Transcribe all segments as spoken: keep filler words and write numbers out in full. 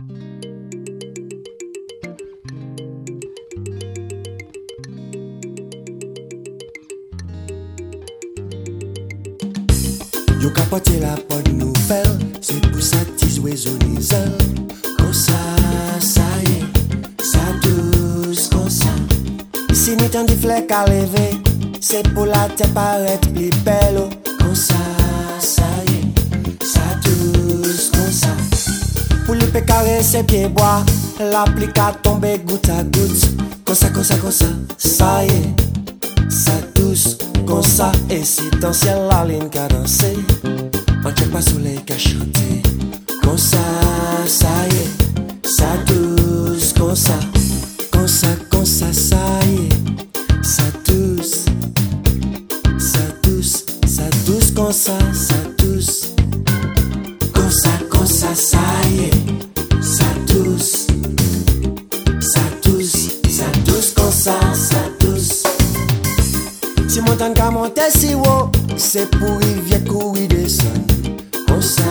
Yo capote la bonne nouvelle, c'est pour ça tis oiseaux nizel. Comme ça, ça y est, ça douce comme ça. Ici ni tant de flèches à lever, c'est pour la tête paraître plus belle. Comme ça, ça y est, ça douce comme ça. Pour le pécaré c'est pieds bois, l'applique à tomber goutte à goutte. Comme ça, comme ça, comme ça, ça y est, ça douce comme ça. Et si dans ciel la ligne qu'a dansé, on check pas soleil qu'a chanté. Comme ça, ça y est, ça douce comme ça. Comme ça, comme ça, ça y est, ça douce. Ça douce, ça douce comme ça, ça douce. Comme ça, comme ça, ça y est, ça douce. Ça douce, ça douce comme ça, ça douce. Si montagne qu'a monté si haut, c'est pour rivière courir descendre. Comme ça,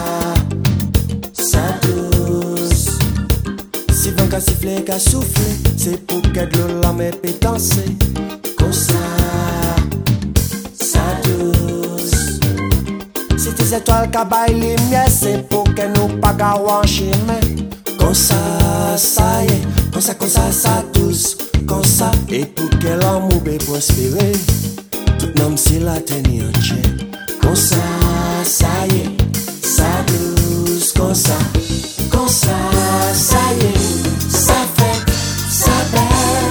ça douce. Si vent qu'a sifflé qu'a soufflé, c'est pour qu'elle de l'âme et peut danser. Comme ça, ça douce. Si tes étoiles qu'a baille lumière, c'est pour qu'elle nous pas gagner en chemin. Comme ça, ça y est, comme ça, comme ça, ça douce. Comme ça, et pour qu'elle l'amour peut prospérer, tout l'homme si la tenir en chien. Comme ça, ça y est, ça douce. Comme ça, comme ça, ça y est, ça fait, ça belle.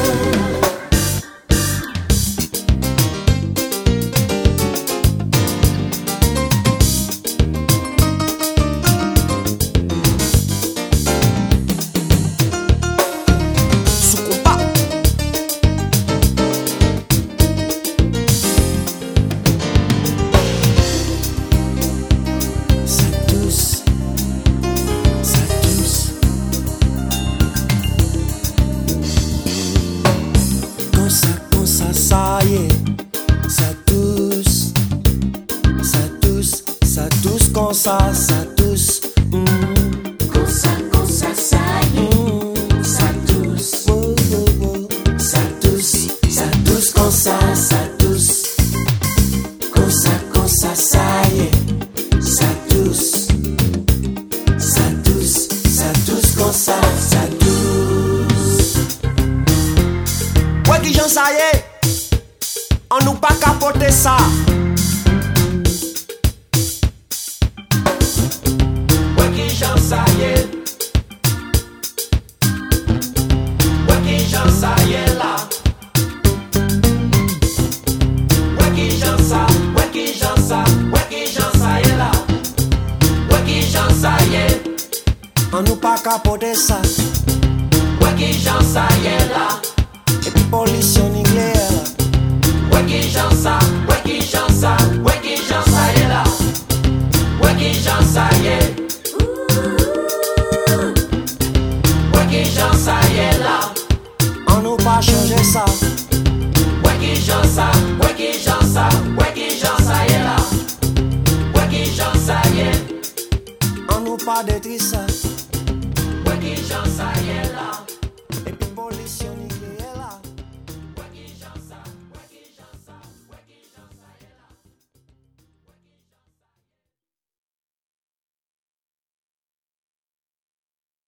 Ça y est, ça douce, ça douce, ça douce comme ça, ça douce. Mm. Comme ça, comme ça, ça y est, mm. Ça douce, oh, oh, oh. Ça douce, ça douce comme ça, ça douce. Comme ça, comme ça, ça y est, ça douce. Ça douce, ça douce comme ça, ça douce. Ouais, qui j'en ça y est. On nous pas capoter ça. Ouais qui j'en ça y est. Ouais qui j'en ça y est là. Ouais qui j'en ça, ouais qui j'en ça, ouais qui j'en ça y est là. Ouais qui j'en ça y est. On nous pas capoter ça. Ouais qui j'en ça y est là. Et puis pollution nucléaire. Ouais qui j'en ça, ouais qui j'en ça, ouais qui j'en ça y est là. Ouais qui j'en ça y est. Ouais qui j'en ça y est là. On nous pas changer ça. Ouais qui j'en ça, ouais qui j'en ça, ouais qui j'en ça y est là. Ouais qui j'en ça y est. On nous pas détruire ça.